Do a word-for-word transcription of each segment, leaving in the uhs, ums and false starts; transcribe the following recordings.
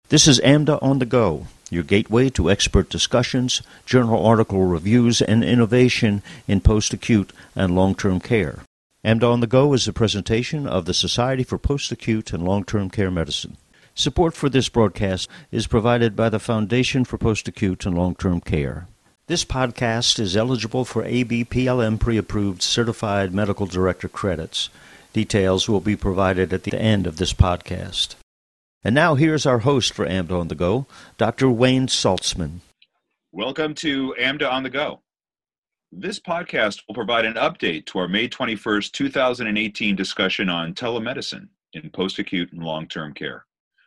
This is AMDA on the Go, your gateway to expert discussions, journal article reviews, and innovation in post-acute and long-term care. AMDA on the Go is a presentation of the Society for Post-Acute and Long-Term Care Medicine. Support for this broadcast is provided by the Foundation for Post-Acute and Long-Term Care. This podcast is eligible for A B P L M pre-approved Certified Medical Director credits. Details will be provided at the end of this podcast. And now here's our host for AMDA on the Go, Doctor Wayne Saltzman. Welcome to AMDA on the Go. This podcast will provide an update to our May twenty-first, two thousand eighteen discussion on telemedicine in post-acute and long-term care.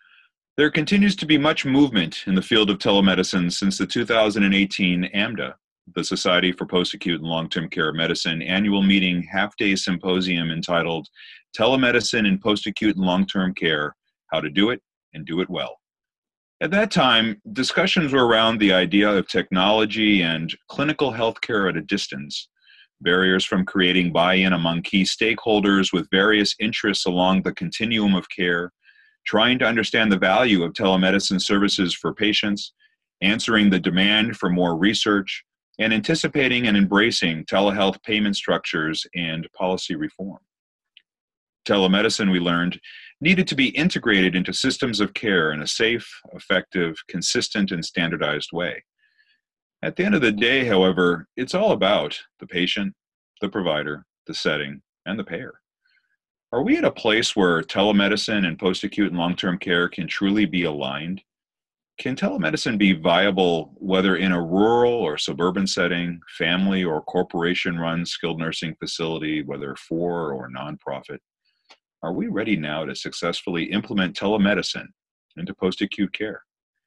There continues to be much movement in the field of telemedicine since the two thousand eighteen AMDA, the Society for Post-Acute and Long-Term Care Medicine annual meeting half-day symposium entitled Telemedicine in Post-Acute and Long-Term Care, How to Do It and Do It Well. At that time, discussions were around the idea of technology and clinical healthcare at a distance, barriers from creating buy-in among key stakeholders with various interests along the continuum of care, trying to understand the value of telemedicine services for patients, answering the demand for more research, and anticipating and embracing telehealth payment structures and policy reform. Telemedicine, we learned, needed to be integrated into systems of care in a safe, effective, consistent, and standardized way. At the end of the day, however, it's all about the patient, the provider, the setting, and the payer. Are we at a place where telemedicine and post-acute and long-term care can truly be aligned? Can telemedicine be viable whether in a rural or suburban setting, family or corporation-run skilled nursing facility, whether for or nonprofit? Are we ready now to successfully implement telemedicine into post-acute care?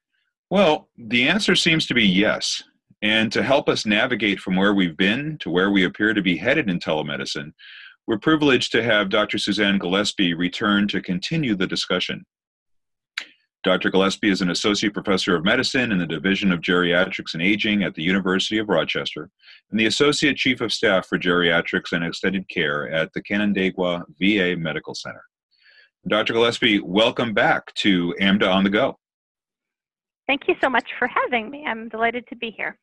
Well, the answer seems to be yes. And to help us navigate from where we've been to where we appear to be headed in telemedicine, we're privileged to have Doctor Suzanne Gillespie return to continue the discussion. Doctor Gillespie is an associate professor of medicine in the Division of Geriatrics and Aging at the University of Rochester and the associate chief of staff for geriatrics and extended care at the Canandaigua V A Medical Center. Doctor Gillespie, welcome back to AMDA on the Go. Thank you so much for having me. I'm delighted to be here.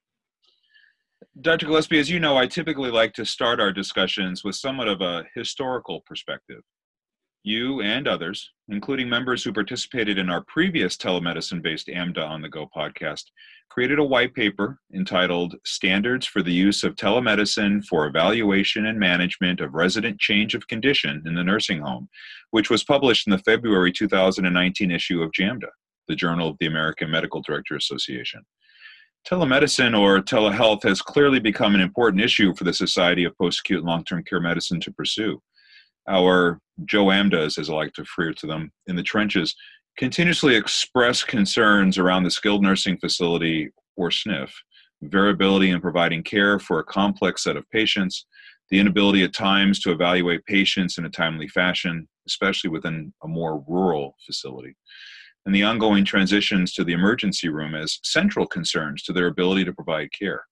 Doctor Gillespie, as you know, I typically like to start our discussions with somewhat of a historical perspective. You and others, including members who participated in our previous telemedicine-based AMDA on the Go podcast, created a white paper entitled Standards for the Use of Telemedicine for Evaluation and Management of Resident Change of Condition in the Nursing Home, which was published in the February two thousand nineteen issue of JAMDA, the Journal of the American Medical Director Association. Telemedicine or telehealth has clearly become an important issue for the Society of Post-Acute and Long-Term Care Medicine to pursue. Our Joe AMDAs, as I like to refer to them, in the trenches, continuously express concerns around the skilled nursing facility, or S N F, variability in providing care for a complex set of patients, the inability at times to evaluate patients in a timely fashion, especially within a more rural facility, and the ongoing transitions to the emergency room as central concerns to their ability to provide care.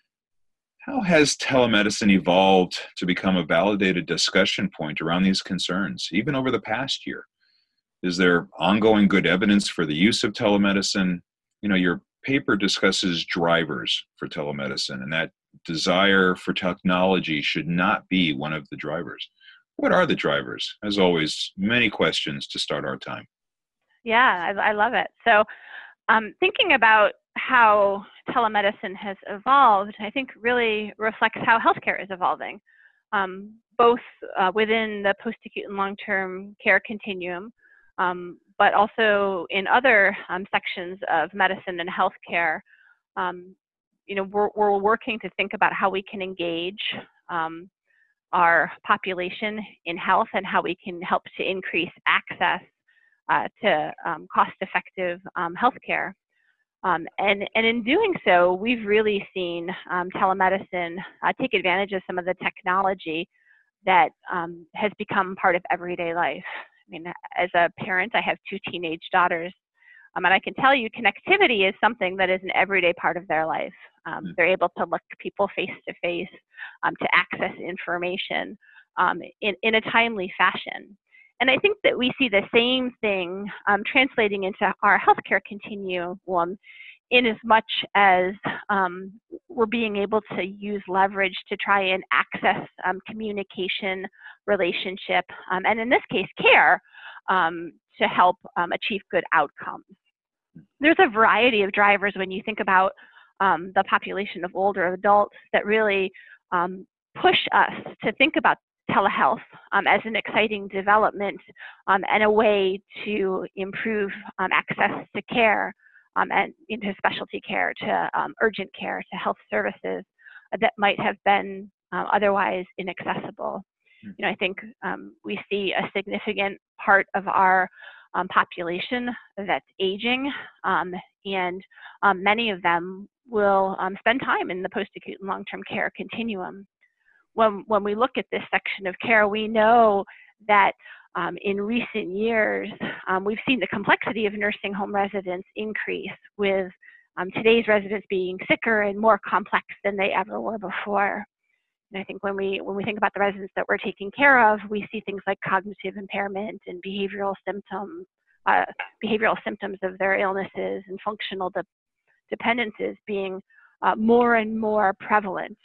How has telemedicine evolved to become a validated discussion point around these concerns, even over the past year? Is there ongoing good evidence for the use of telemedicine? You know, your paper discusses drivers for telemedicine, and that desire for technology should not be one of the drivers. What are the drivers? As always, many questions to start our time. Yeah, I, I love it. So um, thinking about how telemedicine has evolved, I think really reflects how healthcare is evolving, um, both uh, within the post-acute and long-term care continuum, um, but also in other um, sections of medicine and healthcare. Um, you know, we're, we're working to think about how we can engage um, our population in health and how we can help to increase access uh, to um, cost-effective um, healthcare. Um, and, and in doing so, we've really seen um, telemedicine uh, take advantage of some of the technology that um, has become part of everyday life. I mean, as a parent, I have two teenage daughters, um, and I can tell you connectivity is something that is an everyday part of their life. Um, they're able to look people face to face, um, to access information um, in, in a timely fashion. And I think that we see the same thing um, translating into our healthcare continuum in as much as um, we're being able to use leverage to try and access um, communication, relationship, um, and in this case, care um, to help um, achieve good outcomes. There's a variety of drivers when you think about um, the population of older adults that really um, push us to think about telehealth um, as an exciting development um, and a way to improve um, access to care um, and into specialty care, to um, urgent care, to health services that might have been uh, otherwise inaccessible. You know, I think um, we see a significant part of our um, population that's aging, um, and um, many of them will um, spend time in the post-acute and long-term care continuum. When, when we look at this section of care, we know that um, in recent years, um, we've seen the complexity of nursing home residents increase, with um, today's residents being sicker and more complex than they ever were before. And I think when we, when we think about the residents that we're taking care of, we see things like cognitive impairment and behavioral symptoms, uh, behavioral symptoms of their illnesses and functional de dependencies being uh, more and more prevalent.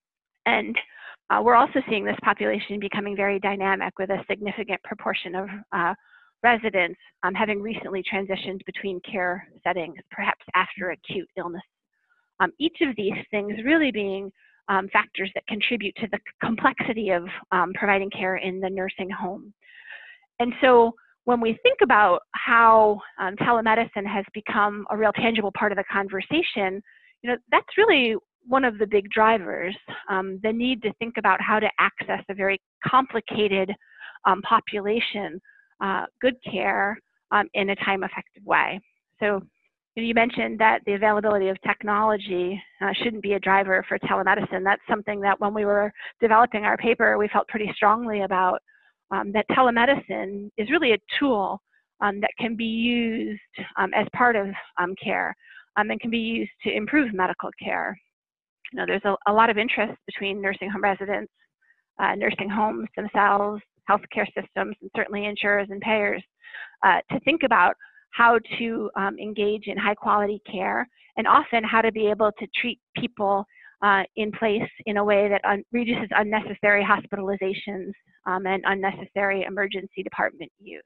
And uh, we're also seeing this population becoming very dynamic, with a significant proportion of uh, residents um, having recently transitioned between care settings, perhaps after acute illness. Um, each of these things really being um, factors that contribute to the complexity of um, providing care in the nursing home. And so when we think about how um, telemedicine has become a real tangible part of the conversation, you know, that's really one of the big drivers, um, the need to think about how to access a very complicated um, population, uh, good care um, in a time-effective way. So you mentioned that the availability of technology uh, shouldn't be a driver for telemedicine. That's something that when we were developing our paper, we felt pretty strongly about, um, that telemedicine is really a tool um, that can be used um, as part of um, care um, and can be used to improve medical care. You know, there's a, a lot of interest between nursing home residents, uh, nursing homes themselves, healthcare systems, and certainly insurers and payers uh, to think about how to um, engage in high quality care, and often how to be able to treat people uh, in place in a way that un reduces unnecessary hospitalizations um, and unnecessary emergency department use.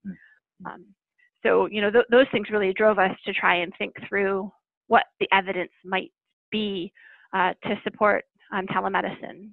Um, so, you know, th those things really drove us to try and think through what the evidence might be uh, to support um, telemedicine.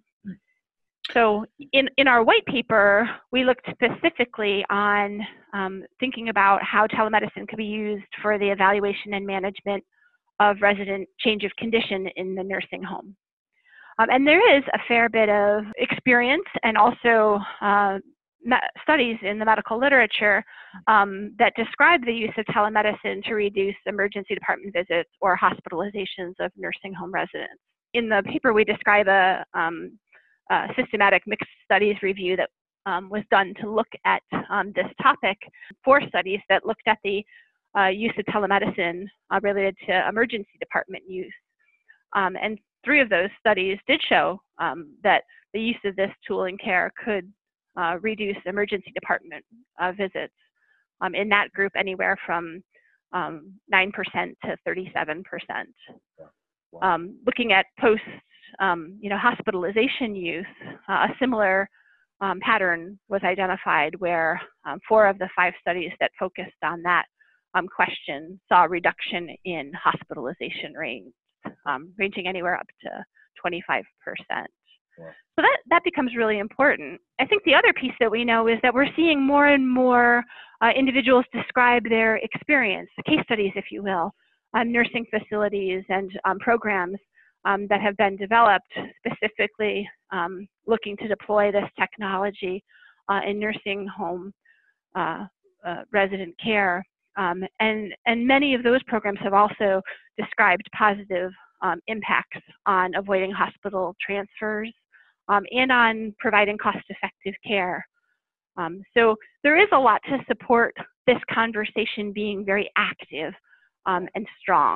So in, in our white paper, we looked specifically on um, thinking about how telemedicine could be used for the evaluation and management of resident change of condition in the nursing home. Um, and there is a fair bit of experience and also uh, studies in the medical literature um, that describe the use of telemedicine to reduce emergency department visits or hospitalizations of nursing home residents. In the paper, we describe a um, Uh, systematic mixed studies review that um, was done to look at um, this topic. Four studies that looked at the uh, use of telemedicine uh, related to emergency department use. Um, and three of those studies did show um, that the use of this tool in care could uh, reduce emergency department uh, visits. Um, in that group, anywhere from um, nine percent to thirty-seven percent. Wow. Um, looking at post Um, you know, hospitalization use, uh, a similar um, pattern was identified where um, four of the five studies that focused on that um, question saw a reduction in hospitalization rates, um, ranging anywhere up to twenty-five percent. Wow. So that, that becomes really important. I think the other piece that we know is that we're seeing more and more uh, individuals describe their experience, case studies, if you will, on nursing facilities and um, programs Um, that have been developed specifically um, looking to deploy this technology uh, in nursing home uh, uh, resident care. Um, and, and many of those programs have also described positive um, impacts on avoiding hospital transfers um, and on providing cost-effective care. Um, so there is a lot to support this conversation being very active um, and strong.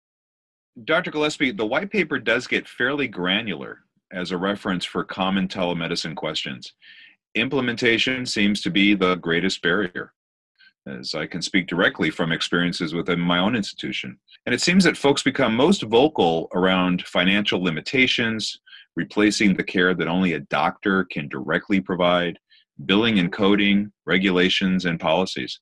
Doctor Gillespie, the white paper does get fairly granular as a reference for common telemedicine questions. Implementation seems to be the greatest barrier, as I can speak directly from experiences within my own institution. And it seems that folks become most vocal around financial limitations, replacing the care that only a doctor can directly provide, billing and coding, regulations, and policies.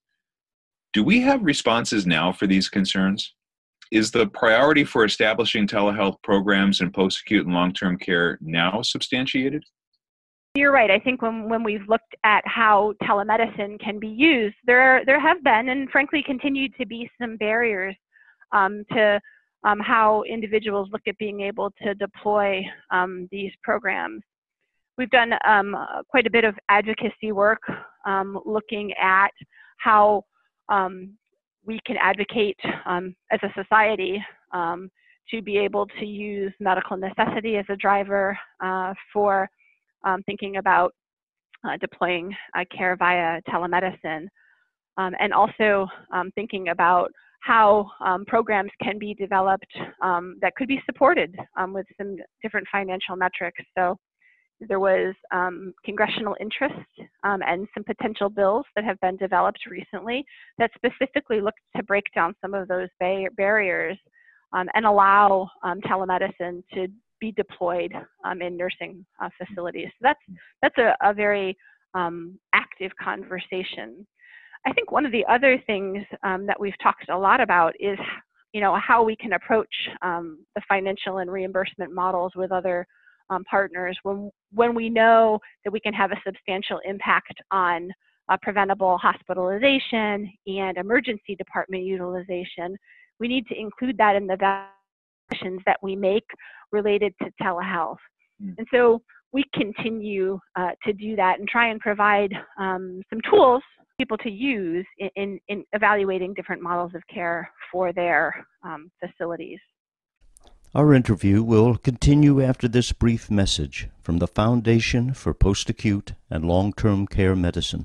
Do we have responses now for these concerns? Is the priority for establishing telehealth programs in post-acute and long-term care now substantiated? You're right. I think when, when we've looked at how telemedicine can be used, there there have been and frankly continue to be some barriers um, to um, how individuals look at being able to deploy um, these programs. We've done um, quite a bit of advocacy work um, looking at how um, we can advocate um, as a society um, to be able to use medical necessity as a driver uh, for Um, thinking about uh, deploying uh, care via telemedicine, um, and also um, thinking about how um, programs can be developed um, that could be supported um, with some different financial metrics. So there was um, congressional interest um, and some potential bills that have been developed recently that specifically look to break down some of those ba- barriers um, and allow um, telemedicine to be deployed um, in nursing uh, facilities. So that's that's a, a very um, active conversation. I think one of the other things um, that we've talked a lot about is, you know, how we can approach um, the financial and reimbursement models with other um, partners when when we know that we can have a substantial impact on uh, preventable hospitalization and emergency department utilization. We need to include that in the decisions that we make related to telehealth. Mm. And so we continue uh, to do that and try and provide um, some tools for people to use in, in, in evaluating different models of care for their um, facilities. Our interview will continue after this brief message from the Foundation for Post-Acute and Long-Term Care Medicine.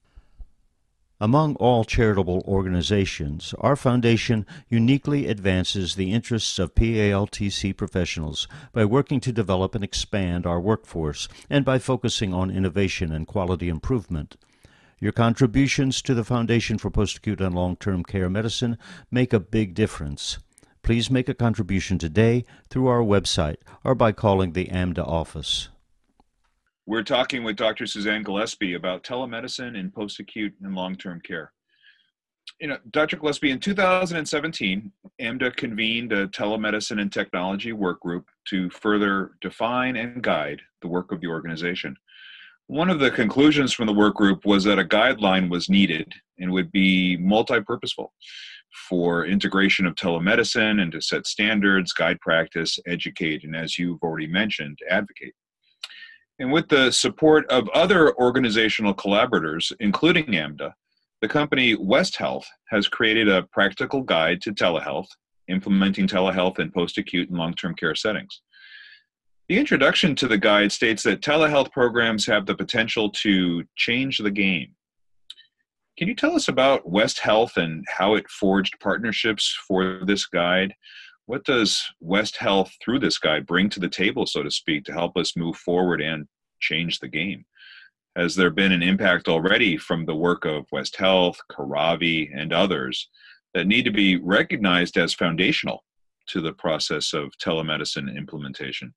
Among all charitable organizations, our foundation uniquely advances the interests of P A L T C professionals by working to develop and expand our workforce and by focusing on innovation and quality improvement. Your contributions to the Foundation for Post-Acute and Long-Term Care Medicine make a big difference. Please make a contribution today through our website or by calling the AMDA office. We're talking with Doctor Suzanne Gillespie about telemedicine in post-acute and long-term care. You know, Doctor Gillespie, in two thousand seventeen, AMDA convened a telemedicine and technology work group to further define and guide the work of the organization. One of the conclusions from the work group was that a guideline was needed and would be multi-purposeful for integration of telemedicine and to set standards, guide practice, educate, and as you've already mentioned, advocate. And with the support of other organizational collaborators, including AMDA, the company West Health has created a practical guide to telehealth, implementing telehealth in post-acute and long-term care settings. The introduction to the guide states that telehealth programs have the potential to change the game. Can you tell us about West Health and how it forged partnerships for this guide? What does West Health, through this guide, bring to the table, so to speak, to help us move forward and change the game? Has there been an impact already from the work of West Health, Coravi, and others that need to be recognized as foundational to the process of telemedicine implementation?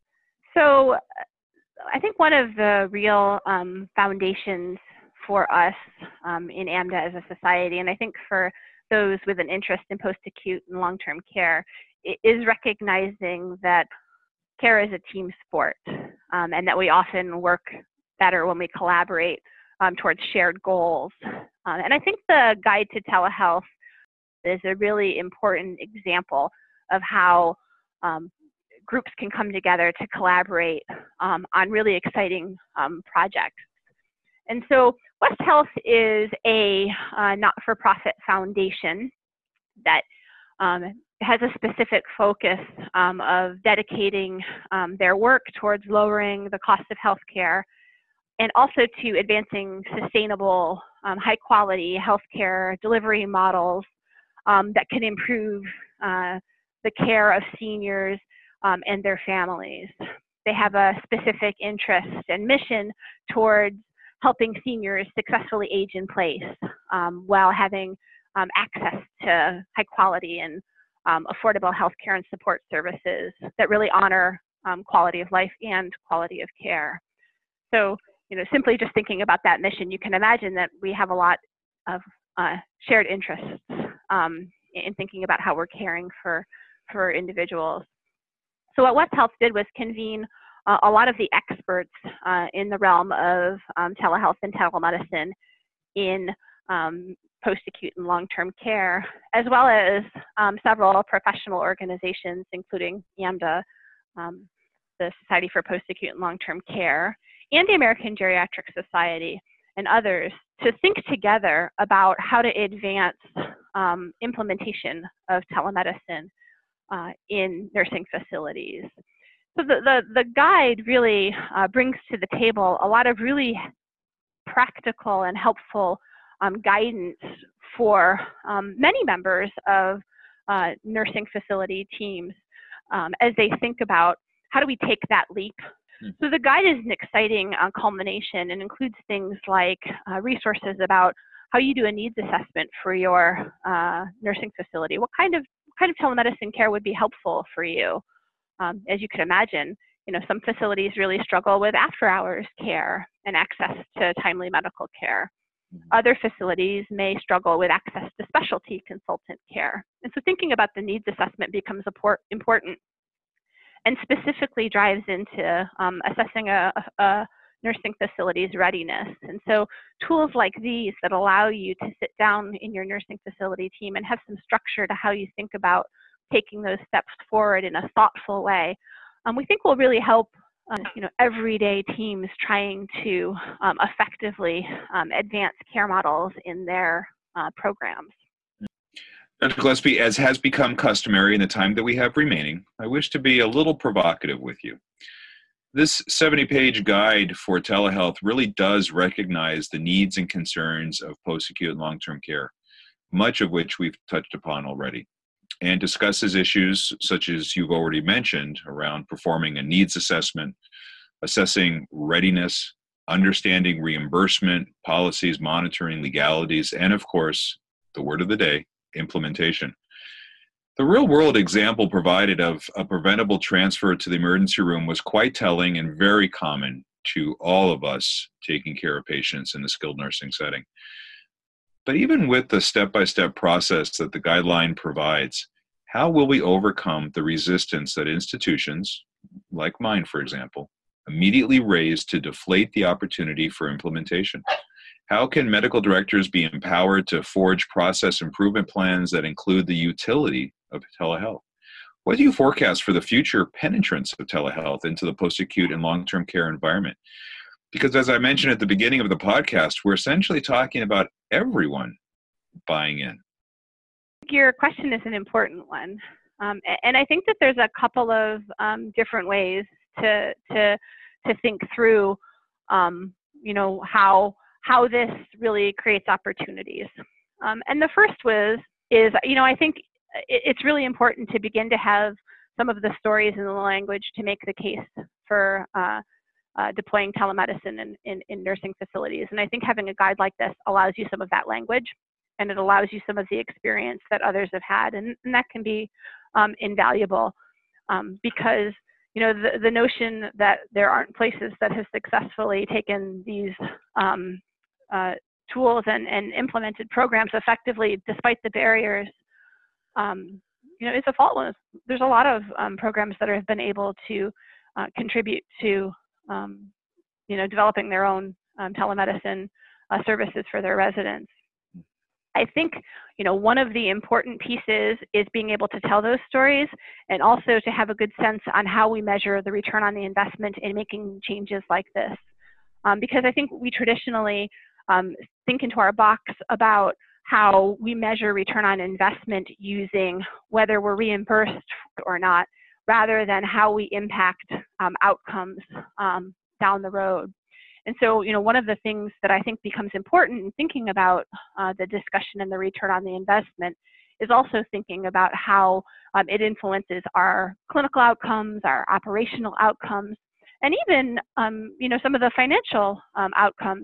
So I think one of the real um, foundations for us um, in AMDA as a society, and I think for those with an interest in post-acute and long-term care, is recognizing that care is a team sport um, and that we often work better when we collaborate um, towards shared goals. Um, and I think the Guide to Telehealth is a really important example of how um, groups can come together to collaborate um, on really exciting um, projects. And so West Health is a uh, not-for-profit foundation that um, has a specific focus um, of dedicating um, their work towards lowering the cost of healthcare and also to advancing sustainable, um, high-quality healthcare delivery models um, that can improve uh, the care of seniors um, and their families. They have a specific interest and mission towards helping seniors successfully age in place um, while having um, access to high quality and um, affordable healthcare and support services that really honor um, quality of life and quality of care. So, you know, simply just thinking about that mission, you can imagine that we have a lot of uh, shared interests um, in thinking about how we're caring for, for individuals. So what West Health did was convene uh, a lot of the experts uh, in the realm of um, telehealth and telemedicine in um, post-acute and long-term care, as well as um, several professional organizations, including AMDA, um, the Society for Post-Acute and Long-Term Care, and the American Geriatric Society, and others, to think together about how to advance um, implementation of telemedicine uh, in nursing facilities. So the, the, the guide really uh, brings to the table a lot of really practical and helpful um, guidance for um, many members of uh, nursing facility teams um, as they think about how do we take that leap. So the guide is an exciting uh, culmination and includes things like uh, resources about how you do a needs assessment for your uh, nursing facility. What kind of what kind of telemedicine care would be helpful for you? Um, as you can imagine, you know, some facilities really struggle with after-hours care and access to timely medical care. Other facilities may struggle with access to specialty consultant care. And so thinking about the needs assessment becomes important and specifically drives into um, assessing a, a nursing facility's readiness. And so tools like these that allow you to sit down in your nursing facility team and have some structure to how you think about taking those steps forward in a thoughtful way, um, we think will really help uh, you know, everyday teams trying to um, effectively um, advance care models in their uh, programs. Doctor Gillespie, as has become customary in the time that we have remaining, I wish to be a little provocative with you. This seventy-page guide for telehealth really does recognize the needs and concerns of post-acute and long-term care, much of which we've touched upon already, and discusses issues such as you've already mentioned around performing a needs assessment, assessing readiness, understanding reimbursement, policies, monitoring, legalities, and of course, the word of the day, implementation. The real-world example provided of a preventable transfer to the emergency room was quite telling and very common to all of us taking care of patients in the skilled nursing setting. But even with the step-by-step process that the guideline provides, how will we overcome the resistance that institutions, like mine for example, immediately raise to deflate the opportunity for implementation? How can medical directors be empowered to forge process improvement plans that include the utility of telehealth? What do you forecast for the future penetrance of telehealth into the post-acute and long-term care environment? Because as I mentioned at the beginning of the podcast, we're essentially talking about everyone buying in. Your question is an important one. Um, and I think that there's a couple of um, different ways to, to, to think through, um, you know, how how this really creates opportunities. Um, and the first was, is, you know, I think it's really important to begin to have some of the stories in the language to make the case for uh, uh, deploying telemedicine in, in, in nursing facilities. And I think having a guide like this allows you some of that language, and it allows you some of the experience that others have had, and, and that can be um, invaluable um, because you know, the, the notion that there aren't places that have successfully taken these um, uh, tools and, and implemented programs effectively despite the barriers, um, you know, is a false one. There's a lot of um, programs that have been able to uh, contribute to, um, you know, developing their own um, telemedicine uh, services for their residents. I think, you know, one of the important pieces is being able to tell those stories and also to have a good sense on how we measure the return on the investment in making changes like this. Um, because I think we traditionally um, think into our box about how we measure return on investment using whether we're reimbursed or not, rather than how we impact um, outcomes um, down the road. And so, you know, one of the things that I think becomes important in thinking about uh, the discussion and the return on the investment is also thinking about how um, it influences our clinical outcomes, our operational outcomes, and even, um, you know, some of the financial um, outcomes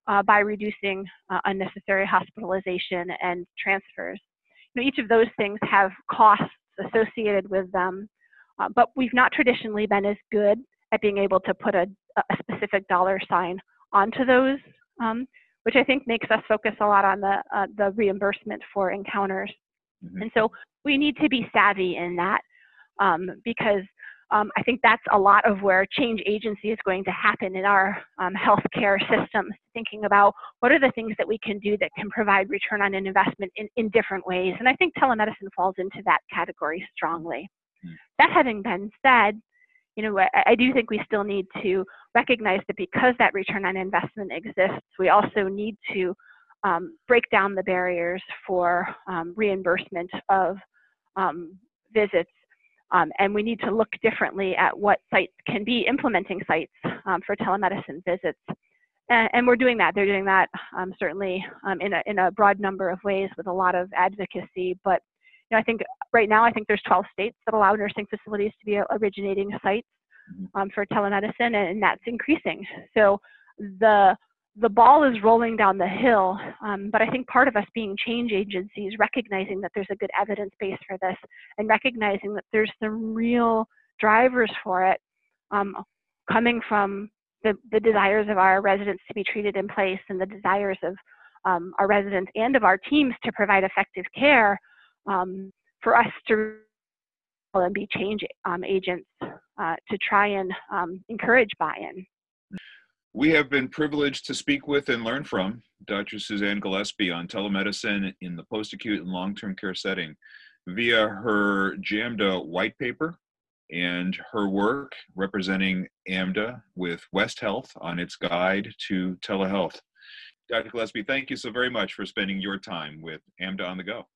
uh, by reducing uh, unnecessary hospitalization and transfers. You know, each of those things have costs associated with them, uh, but we've not traditionally been as good at being able to put a, a specific dollar sign onto those, um, which I think makes us focus a lot on the, uh, the reimbursement for encounters. Mm-hmm. And so we need to be savvy in that um, because um, I think that's a lot of where change agency is going to happen in our um, healthcare systems, thinking about what are the things that we can do that can provide return on an investment in, in different ways. And I think telemedicine falls into that category strongly. Mm-hmm. That having been said, you know, I, I do think we still need to recognize that because that return on investment exists, we also need to um, break down the barriers for um, reimbursement of um, visits. Um, and we need to look differently at what sites can be implementing sites um, for telemedicine visits. And, and we're doing that. They're doing that um, certainly um, in, a, in a broad number of ways with a lot of advocacy. But you know, I think right now, I think there's twelve states that allow nursing facilities to be originating sites um, for telemedicine, and that's increasing. So the the ball is rolling down the hill, um, but I think part of us being change agencies, recognizing that there's a good evidence base for this and recognizing that there's some real drivers for it um, coming from the, the desires of our residents to be treated in place and the desires of um, our residents and of our teams to provide effective care um, for us to and be change um, agents uh, to try and um, encourage buy-in. We have been privileged to speak with and learn from Doctor Suzanne Gillespie on telemedicine in the post-acute and long-term care setting via her JAMDA white paper and her work representing AMDA with West Health on its guide to telehealth. Doctor Gillespie, thank you so very much for spending your time with AMDA on the Go.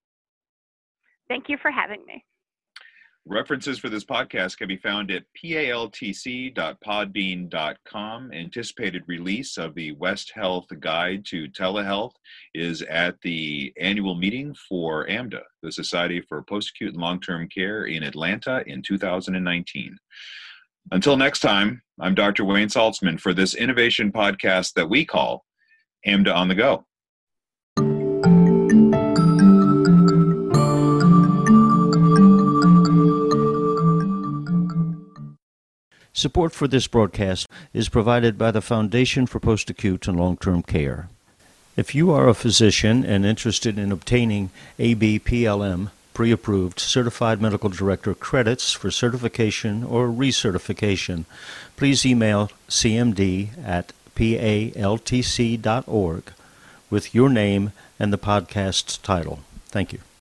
Thank you for having me. References for this podcast can be found at paltc dot podbean dot com. Anticipated release of the West Health Guide to Telehealth is at the annual meeting for AMDA, the Society for Post-Acute and Long-Term Care in Atlanta in two thousand nineteen. Until next time, I'm Doctor Wayne Saltzman for this innovation podcast that we call AMDA on the Go. Support for this broadcast is provided by the Foundation for Post-Acute and Long-Term Care. If you are a physician and interested in obtaining A B P L M pre-approved Certified Medical Director credits for certification or recertification, please email c m d at paltc dot org with your name and the podcast's title. Thank you.